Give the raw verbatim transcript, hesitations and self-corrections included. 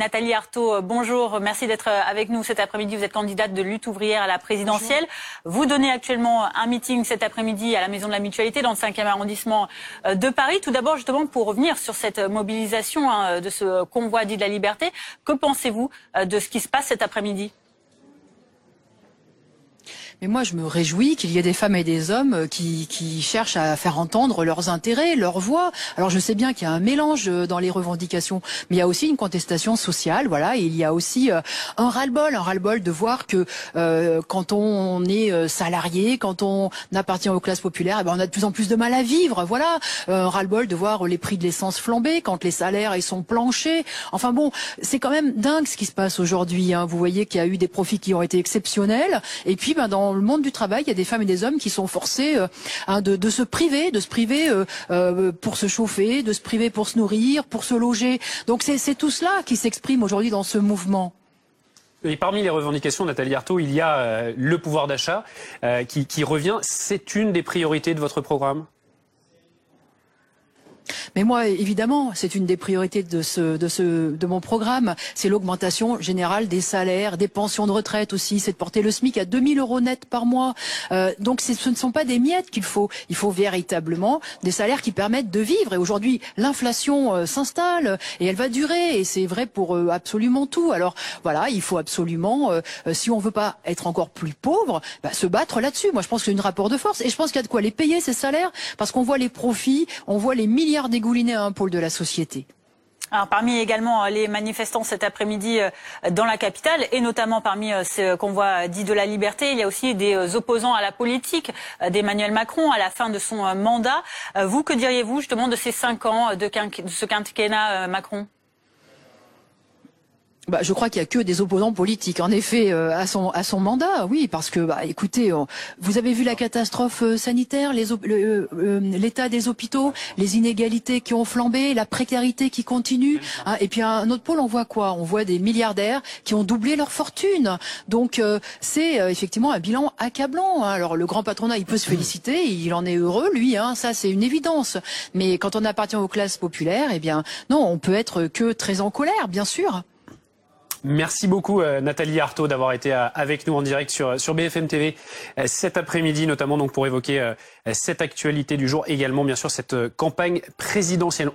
Nathalie Arthaud, bonjour. Merci d'être avec nous cet après-midi. Vous êtes candidate de Lutte ouvrière à la présidentielle. Bonjour. Vous donnez actuellement un meeting cet après-midi à la Maison de la Mutualité dans le cinquième arrondissement de Paris. Tout d'abord, justement, pour revenir sur cette mobilisation hein, de ce convoi dit de la liberté, que pensez-vous de ce qui se passe cet après-midi ? Mais moi, je me réjouis qu'il y ait des femmes et des hommes qui, qui cherchent à faire entendre leurs intérêts, leurs voix. Alors, je sais bien qu'il y a un mélange dans les revendications, mais il y a aussi une contestation sociale, voilà. Et il y a aussi euh, un ras-le-bol, un ras-le-bol de voir que euh, quand on est salarié, quand on appartient aux classes populaires, eh ben, on a de plus en plus de mal à vivre, voilà. Un ras-le-bol de voir les prix de l'essence flamber, quand les salaires ils sont planchers. Enfin bon, c'est quand même dingue ce qui se passe aujourd'hui. Hein. Vous voyez qu'il y a eu des profits qui ont été exceptionnels, et puis ben dans Dans le monde du travail, il y a des femmes et des hommes qui sont forcés euh, hein, de, de se priver, de se priver euh, euh, pour se chauffer, de se priver pour se nourrir, pour se loger. Donc c'est tout cela qui s'exprime aujourd'hui dans ce mouvement. Et parmi les revendications, Nathalie Arthaud, il y a euh, le pouvoir d'achat euh, qui, qui revient. C'est une des priorités de votre programme ? Mais moi, évidemment, c'est une des priorités de ce, de ce, de mon programme. C'est l'augmentation générale des salaires, des pensions de retraite aussi. C'est de porter le SMIC à deux mille euros net par mois. Euh, donc, ce ne sont pas des miettes qu'il faut. Il faut véritablement des salaires qui permettent de vivre. Et aujourd'hui, l'inflation euh, s'installe et elle va durer. Et c'est vrai pour euh, absolument tout. Alors, voilà, il faut absolument, euh, si on veut pas être encore plus pauvre, bah, se battre là-dessus. Moi, je pense que c'est une rapport de force. Et je pense qu'il y a de quoi les payer, ces salaires, parce qu'on voit les profits, on voit les milliards dégouliner à un pôle de la société. Alors, parmi également les manifestants cet après-midi dans la capitale, et notamment parmi ce convoi dit de la liberté, il y a aussi des opposants à la politique d'Emmanuel Macron à la fin de son mandat. Vous, que diriez-vous justement de ces cinq ans de, de ce quinquennat Macron ? Bah, je crois qu'il y a que des opposants politiques, en effet, euh, à son à son mandat, oui, parce que, bah, écoutez, on, vous avez vu la catastrophe euh, sanitaire, les le, euh, l'état des hôpitaux, les inégalités qui ont flambé, la précarité qui continue, hein, et puis à un autre pôle, on voit quoi ? On voit des milliardaires qui ont doublé leur fortune. Donc, euh, c'est euh, effectivement un bilan accablant. Hein. Alors, le grand patronat, il peut se féliciter, il en est heureux, lui, hein, ça, c'est une évidence. Mais quand on appartient aux classes populaires, eh bien, non, on peut être que très en colère, bien sûr. Merci beaucoup euh, Nathalie Arthaud d'avoir été euh, avec nous en direct sur, sur B F M T V euh, cet après-midi, notamment donc pour évoquer euh, cette actualité du jour, également bien sûr cette euh, campagne présidentielle.